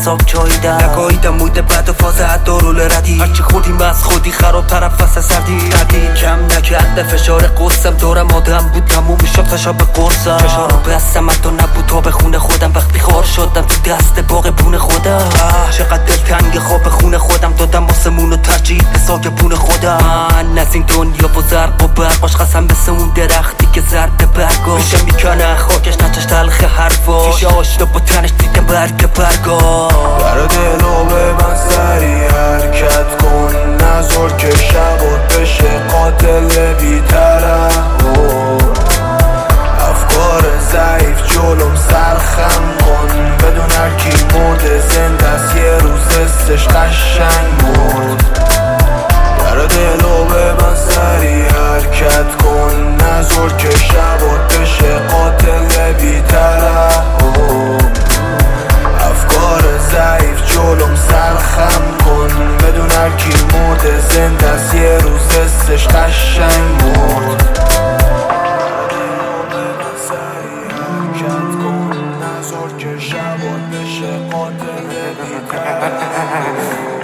حساب چاییدم نگاهیدم موده بعد و فاز دارول ردی هرچی خودیم از خودی خراب طرف واسه سردی ردی کم نکرده فشار قصم دورم آدم بود تموم میشم تشا به قرصم چشارو بستم حتی نبود تا به خونه خودم وقتی خار شدم تو دست باغ بون خودم چقدر دلتنگ خواب خونه خودم دادم آسمون و ترجیح به ساکبون خودم من از این دنیا و زرق و برقاش قسم مثل اون درختی که زرد برگاش میشه میکنه خاکش نچش تلخ حرفاش میشه آشنا با تنش دیدم برگ برگاش در دلو به من سری حرکت کن نذار که شبات بشه قاتل بی‌طرف افکار ضعیف جلوم سرخم کن بدون هرکی مرده زنده است یه روز استش قشنگ مرد در دلو به من سری حرکت کن نذار که شبات بشه قاتل بی‌طرف افکار ضعیف جلوم سرخم کن بدون هرکی مرده زنده است یه روز استش قشنگ مرد نذار که شبات بشه قاتل بی‌طرف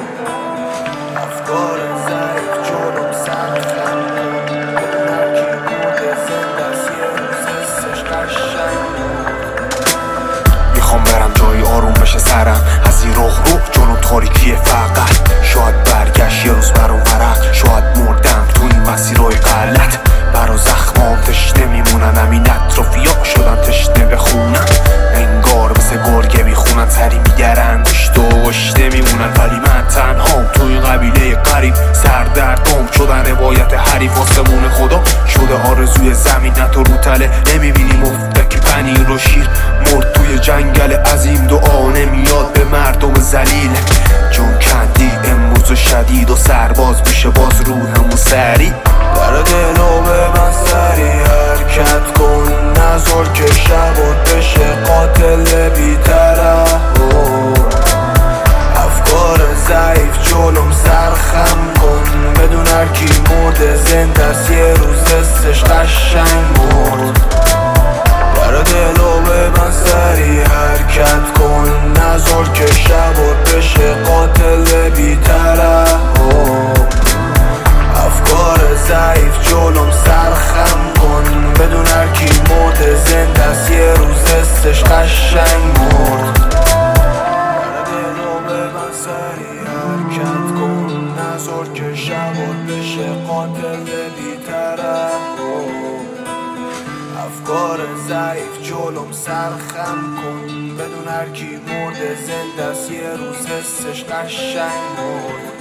افکار ضعیف جلوم سرخم کن بدون هرکی مرده زنده است یه روز استش قشنگ مرد میخوام برم جایی آروم بشه سرم از این رخ رو جلو تاریکی فقط شاید برگشت یه روز برام ورق شاید مردم تو این مسیرهای غلط برا زخمام تشنه میمونن همین اطرافیا شدن تشنه بخونن انگار مثل گرگه میخونن سری میگرن گشت و گشته میمونن ولی من تنهام تو این قبیله قریب سردردم شدن روایت حریف آسمون خدا شده آرزوی زمین نه تو رو تله نمیبینی مفتکی پنیر و شیر مرد توی جنگل عظیم دعا نمیاد به مردم ذلیل جون کندی امروز و شدید و سرباز میشه باز روحمون سری در دلو به من سری حرکت کن نذار که شبات بشه قاتل بی‌طرف افکار ضعیف جلوم سرخم کن بدون هرکی مرده زنده است یه روز استش قشنگ مرد در دلو به من سری حرکت کن نذار که شبات بشه قاتل بی‌طرف افکار ضعیف جلوم سرخم کن بدون هرکی مرده زنده است یه روز استش قشنگ مرد در دلو به من سری حرکت کن نذار که شبات بشه قاتل بی‌طرف افکار ضعیف جلوم سرخم کن بدون هرکی مرده زنده است یه روز استش قشنگ مرد